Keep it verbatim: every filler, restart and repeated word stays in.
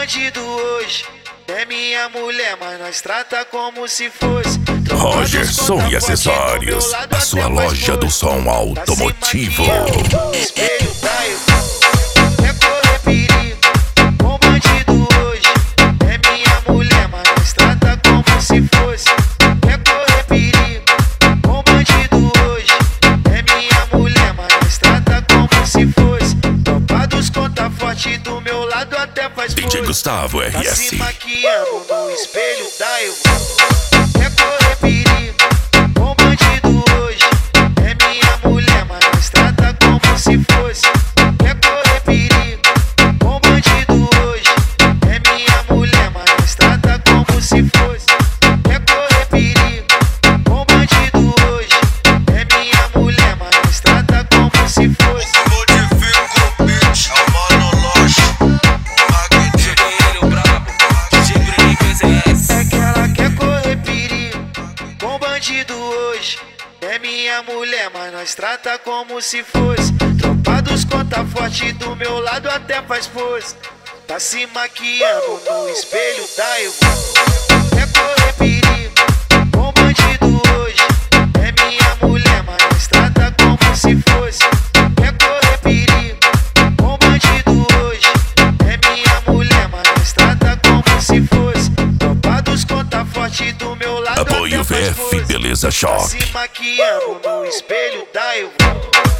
bandido hoje é minha mulher, mas nós trata como se fosse. Rogerson e Acessórios, a sua loja do som automotivo. Espelho tá eu quer correr perigo. Com bandido hoje é minha mulher, mas nós trata como se fosse. Quer correr perigo. Com bandido hoje é minha mulher, mas nós trata como se fosse. Tropa dos conta forte do meu lado até faz D J Gustavo R tá S. se maquiando no espelho da eu quer correr perigo. Com bandido hoje é minha mulher, mas nós trata como se fosse. Quer correr perigo. Com bandido hoje é minha mulher, mas nós trata como se fosse. Quer correr perigo. Com bandido hoje é minha mulher, mas nós trata como se fosse. Modifica o beat, é o Mano Loche, o Magneto brabo, É que ela quer correr perigo. Com bandido hoje é minha mulher, mas nós trata como se fosse. Tropa dos conta forte do meu lado até faz pose. Tá se maquiando no espelho da eu quer correr perigo. Com bandido hoje é minha mulher, mas nós trata como se fosse. Quer correr perigo. Com bandido hoje é minha mulher, mas nós trata como se fosse. Tropa dos conta forte do meu lado Apoio até faz V F pose. Beleza Tá Choque. se maquiando no espelho da eu